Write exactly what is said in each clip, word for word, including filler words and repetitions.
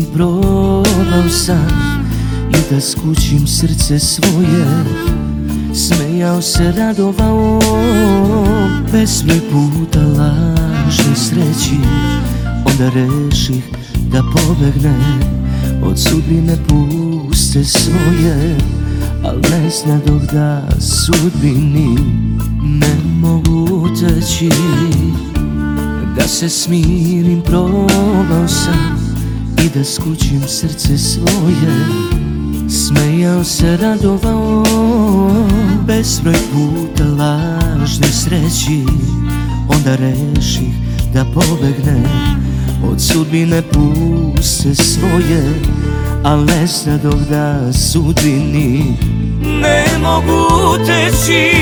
probao sam i da skućim srce svoje. Smejao se, radovao, bezbroj puta lažne sreći. Onda reših da pobegnem od sudbine puste svoje. Al ne znadoh da sudbini ne mogu teći. Da se smirim probao sam i da skućim srce svoje. Smejao se, radovao, bezbroj puta lažne sreći. Onda reših da pobegnem od sudbine puste svoje. Al ne znadoh da sudbini ne mogu teći.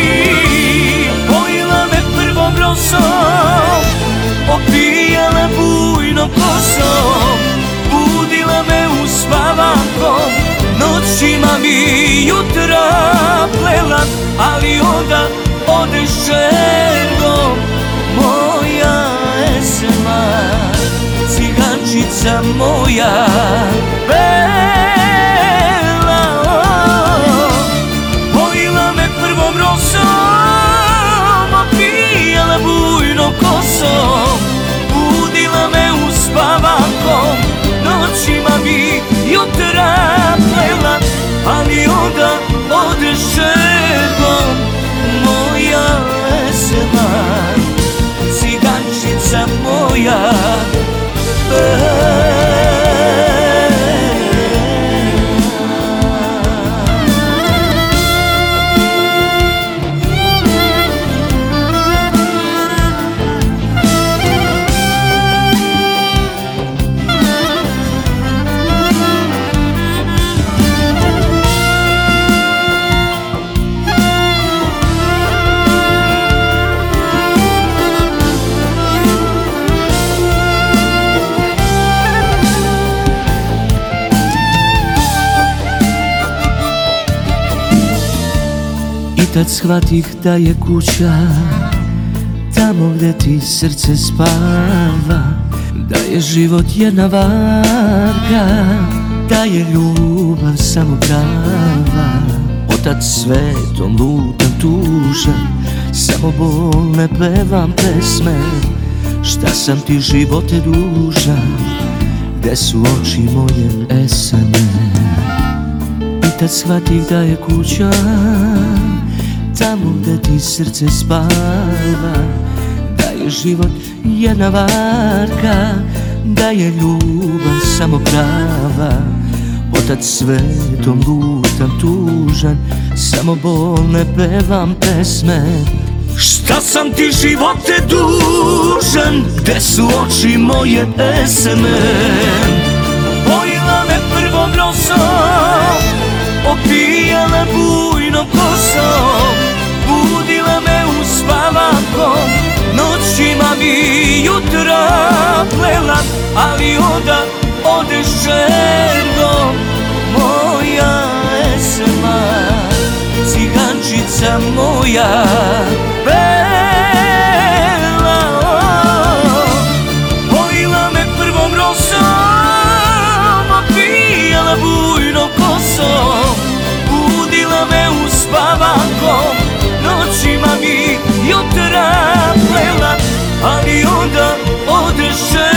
Pojela me prvom rosom, opijala bujnom kosom, budila me uspavankom, noćima mi jutra plela. Ali onda odeš žergom, moja esma, cigančica moja bela. Pojela me prvom rosom, opijala bujnom kosom, budila me uspavankom, noćima mi jutra plela. Ali onda odeš žergom, moja esma, cigančica moja bela. I tad shvatih da je kuća tamo gde ti srce spava, da je život jedna varka, da je ljubav samo prava. Otad svetom lutam tužan, samo bolne pevam pesme. Šta sam ti živote dužan, gde su oči moje esame. I tad shvatih da je kuća tamo gde ti srce spava, da je život jedna varka, da je ljubav samo prava. Otad svetom lutam tužan, samo bolne pevam pesme. Šta sam ti živote dužan, gde su oči moje esme. Pojela me prvom rosom, opijala bujnom kosom, budila me uspavankom, noćima mi jutra plela. Ali onda odeš žergom, moja esma, cigančica moja bela. Pojela me prvom rosom, opijala bujnom kosom, budila me uspavankom, noćima mi jutra plela. Ali onda odeš žergom,